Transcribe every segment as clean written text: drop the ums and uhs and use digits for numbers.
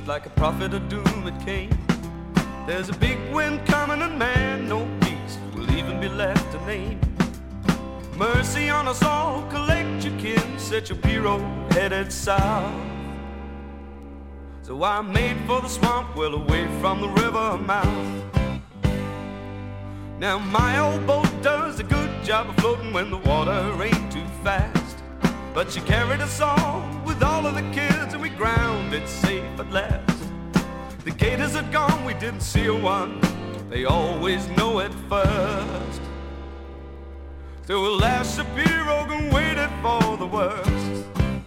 like a prophet of doom it came. There's a big wind coming and man, no beast will even be left to name. Mercy on us all, collect your kin, set your pirogue headed south. So I made for the swamp, well away from the river mouth. Now my old boat does a good job of floating when the water ain't too fast. But she carried us all with all of the kids and we grounded safe at last. The gators had gone, we didn't see a one, they always know it first. So we lashed the pirogue and waited for the worst.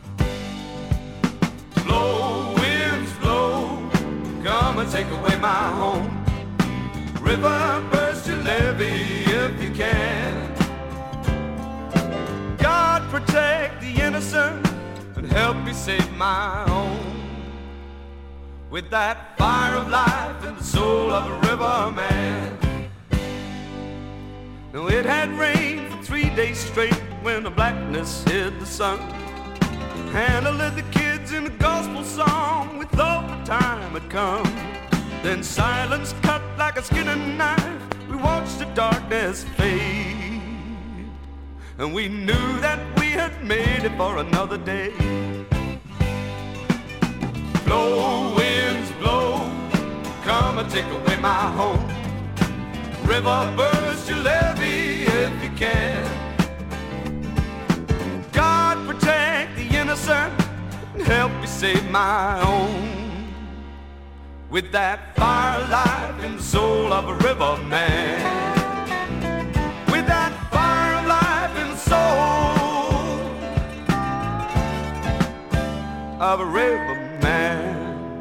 Blow, winds blow, come and take away my home. River, burst your levee if you can. God protect the innocent and help me save my own. With that fire of life in the soul of a river man. Now it had rained for 3 days straight when the blackness hid the sun. And I led the kids in a gospel song, we thought the time had come. Then silence cut like a skinning knife, we watched the darkness fade. And we knew that we had made it for another day. Blow, winds blow, come and take away my home. River, burst your levee if you can. God protect the innocent and help me save my own. With that fire life in the soul of a river man. With that fire life in the soul of a river man.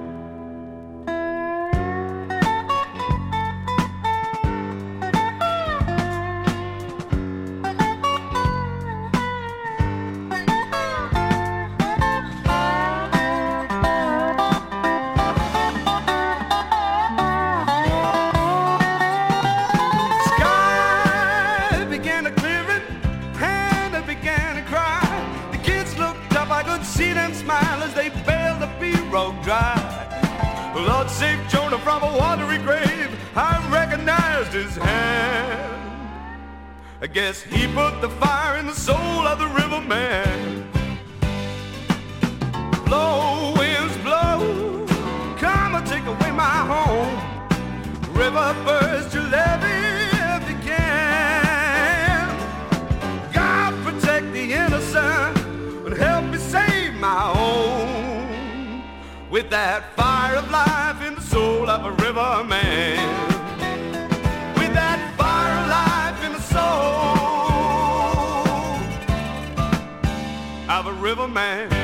See them smile as they bailed the pirogue dry. Lord saved Jonah from a watery grave. I recognized his hand. I guess he put the fire in the soul of the river man. Blow, winds blow, come and take away my home. River, burst your levee if you can. God protect the innocent and help me save my own. With that fire of life in the soul of a river man. With that fire of life in the soul of a river man.